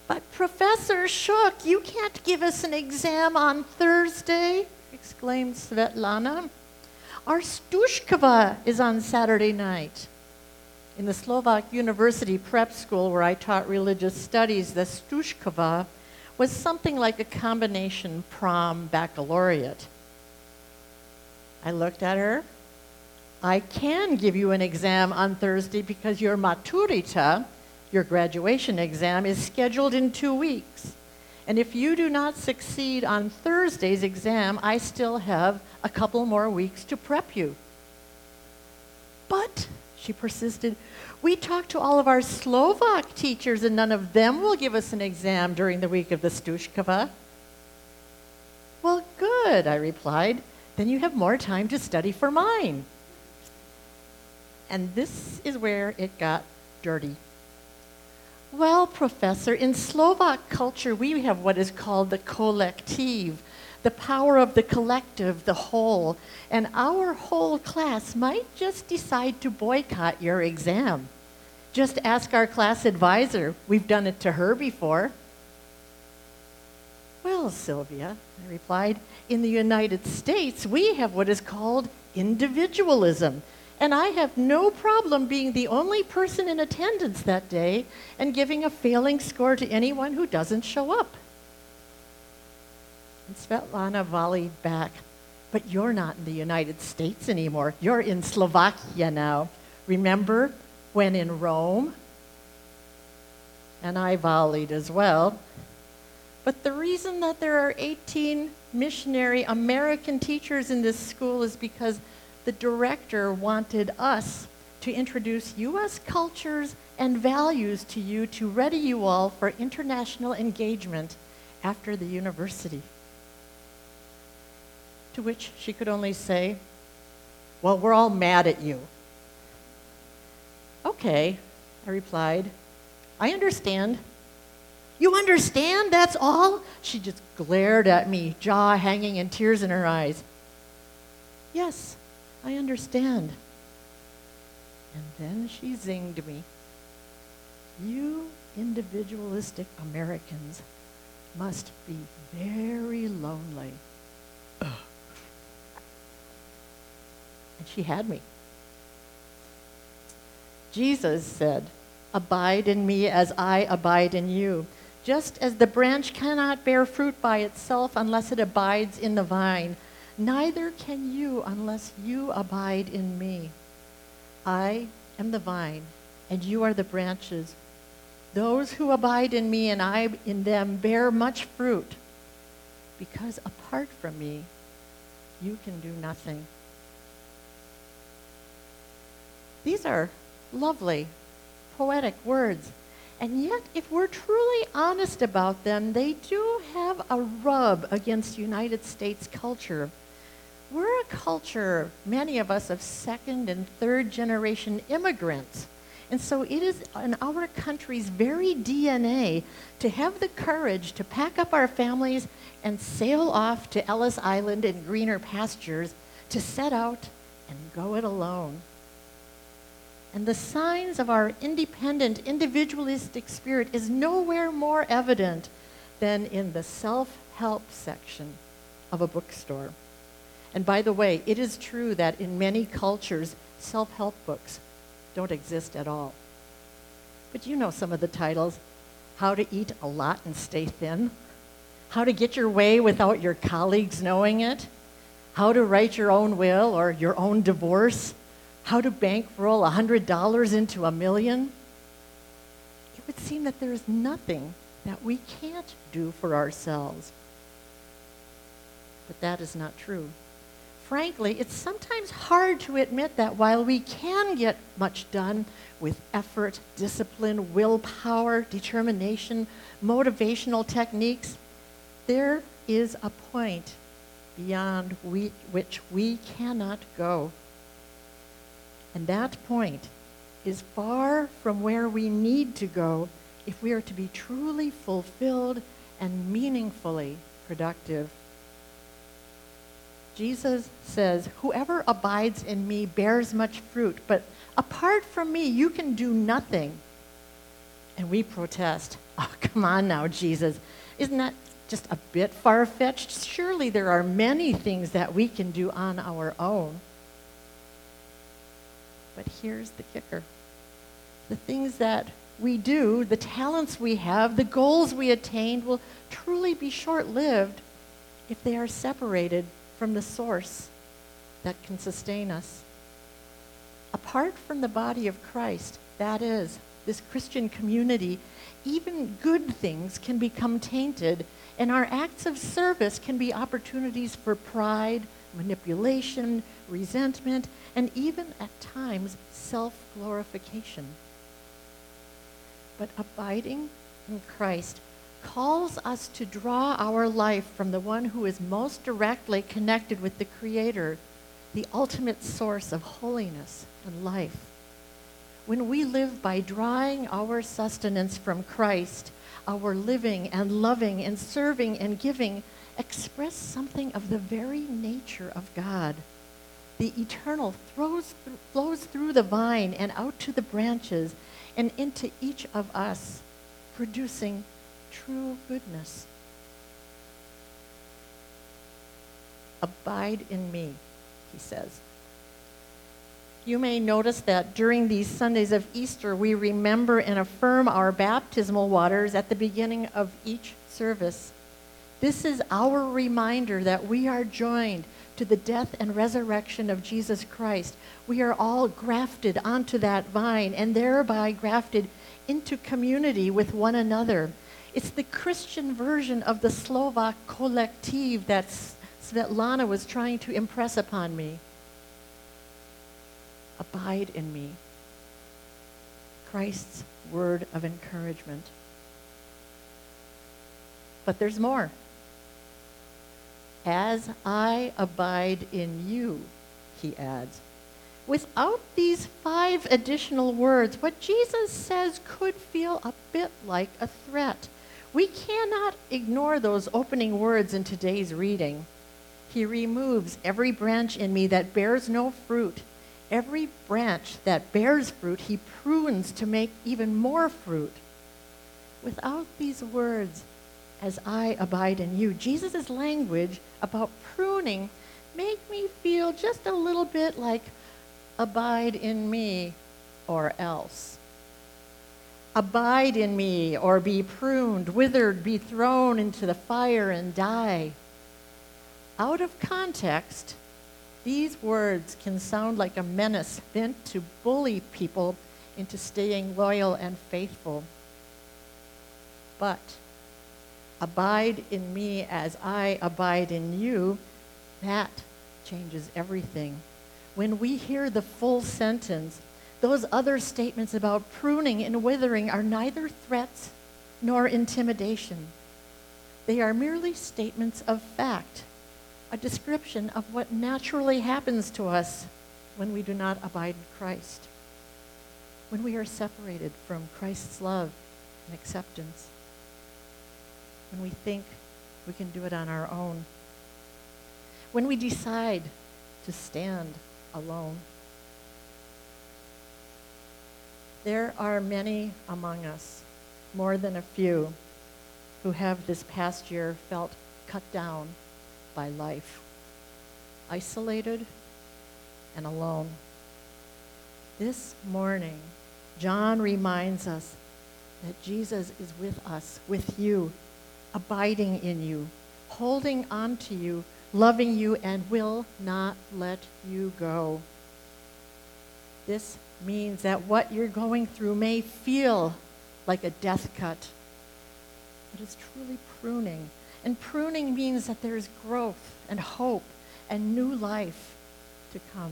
"But Professor Shook, you can't give us an exam on Thursday," exclaimed Svetlana. "Our Stushkova is on Saturday night." In the Slovak University prep school where I taught religious studies, the Stushkova was something like a combination prom baccalaureate. I looked at her. "I can give you an exam on Thursday because your maturita, your graduation exam, is scheduled in 2 weeks. And if you do not succeed on Thursday's exam, I still have a couple more weeks to prep you." "But," she persisted, "we talked to all of our Slovak teachers and none of them will give us an exam during the week of the Stushkova." "Well, good," I replied. "Then you have more time to study for mine." And this is where it got dirty. "Well, Professor, in Slovak culture, we have what is called the kolektiv, the power of the collective, the whole, and our whole class might just decide to boycott your exam. Just ask our class advisor. We've done it to her before." "Well, Sylvia," I replied, "in the United States, we have what is called individualism. And I have no problem being the only person in attendance that day and giving a failing score to anyone who doesn't show up." And Svetlana volleyed back, "But you're not in the United States anymore. You're in Slovakia now. Remember when in Rome?" And I volleyed as well. "But the reason that there are 18 missionary American teachers in this school is because the director wanted us to introduce U.S. cultures and values to you to ready you all for international engagement after the university." To which she could only say, "Well, we're all mad at you." "Okay," I replied. "I understand." "You understand, that's all?" She just glared at me, jaw hanging and tears in her eyes. "Yes, I understand." And then she zinged me. "You individualistic Americans must be very lonely." Ugh. And she had me. Jesus said, "Abide in me as I abide in you. Just as the branch cannot bear fruit by itself unless it abides in the vine, neither can you unless you abide in me. I am the vine, and you are the branches. Those who abide in me and I in them bear much fruit, because apart from me, you can do nothing." These are lovely, poetic words. And yet, if we're truly honest about them, they do have a rub against United States culture. We're a culture, many of us, of second and third generation immigrants. And so it is in our country's very DNA to have the courage to pack up our families and sail off to Ellis Island and greener pastures to set out and go it alone. And the signs of our independent, individualistic spirit is nowhere more evident than in the self-help section of a bookstore. And by the way, it is true that in many cultures, self-help books don't exist at all. But you know some of the titles: How to Eat a Lot and Stay Thin, How to Get Your Way Without Your Colleagues Knowing It, How to Write Your Own Will or Your Own Divorce, How to Bankroll $100 into $1 million. It would seem that there is nothing that we can't do for ourselves. But that is not true. Frankly, it's sometimes hard to admit that while we can get much done with effort, discipline, willpower, determination, motivational techniques, there is a point beyond which we cannot go. And that point is far from where we need to go if we are to be truly fulfilled and meaningfully productive. Jesus says, "Whoever abides in me bears much fruit, but apart from me, you can do nothing." And we protest, oh, come on now, Jesus. Isn't that just a bit far-fetched? Surely there are many things that we can do on our own. But here's the kicker. The things that we do, the talents we have, the goals we attained will truly be short-lived if they are separated from the source that can sustain us. Apart from the body of Christ, that is, this Christian community, even good things can become tainted, and our acts of service can be opportunities for pride, manipulation, resentment, and even at times self-glorification. But abiding in Christ calls us to draw our life from the one who is most directly connected with the Creator, the ultimate source of holiness and life. When we live by drawing our sustenance from Christ, our living and loving and serving and giving express something of the very nature of God. The eternal flows through the vine and out to the branches and into each of us, producing true goodness. Abide in me, he says. You may notice that during these Sundays of Easter, we remember and affirm our baptismal waters at the beginning of each service. This is our reminder that we are joined to the death and resurrection of Jesus Christ. We are all grafted onto that vine and thereby grafted into community with one another. It's the Christian version of the Slovak collective that Svetlana was trying to impress upon me. Abide in me. Christ's word of encouragement. But there's more. As I abide in you, he adds. Without these 5 additional words, what Jesus says could feel a bit like a threat. We cannot ignore those opening words in today's reading. He removes every branch in me that bears no fruit. Every branch that bears fruit, he prunes to make even more fruit. Without these words, as I abide in you, Jesus' language about pruning made me feel just a little bit like abide in me or else. Abide in me or be pruned, withered, be thrown into the fire and die. Out of context, these words can sound like a menace meant to bully people into staying loyal and faithful. But abide in me as I abide in you, that changes everything. When we hear the full sentence, those other statements about pruning and withering are neither threats nor intimidation. They are merely statements of fact, a description of what naturally happens to us when we do not abide in Christ, when we are separated from Christ's love and acceptance, when we think we can do it on our own, when we decide to stand alone. There are many among us, more than a few, who have this past year felt cut down by life, isolated and alone. This morning, John reminds us that Jesus is with us, with you, abiding in you, holding on to you, loving you, and will not let you go. This means that what you're going through may feel like a death cut, but it's truly pruning. And pruning means that there's growth and hope and new life to come.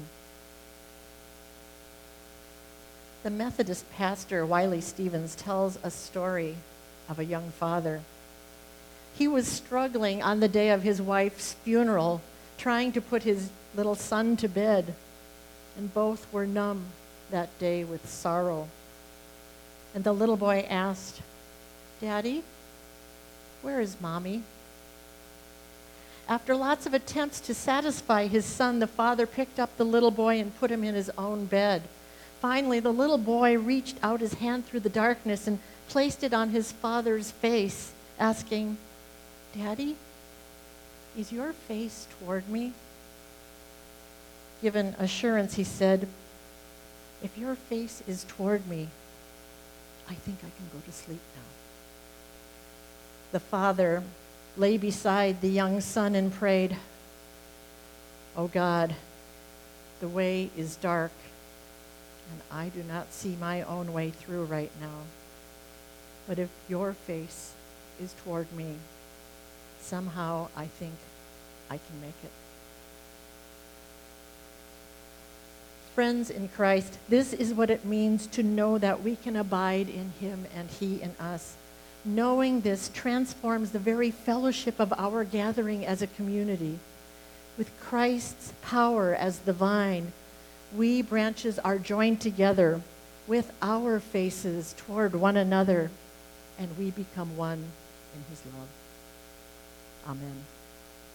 The Methodist pastor, Wiley Stevens, tells a story of a young father. He was struggling on the day of his wife's funeral, trying to put his little son to bed, and both were numb that day with sorrow. And the little boy asked, "Daddy, where is Mommy?" After lots of attempts to satisfy his son, the father picked up the little boy and put him in his own bed. Finally, the little boy reached out his hand through the darkness and placed it on his father's face, asking, "Daddy, is your face toward me?" Given assurance, he said, "If your face is toward me, I think I can go to sleep now." The father lay beside the young son and prayed, "Oh God, the way is dark, and I do not see my own way through right now. But if your face is toward me, somehow I think I can make it." Friends in Christ, this is what it means to know that we can abide in him and he in us. Knowing this transforms the very fellowship of our gathering as a community. With Christ's power as the vine, we branches are joined together with our faces toward one another, and we become one in his love. Amen.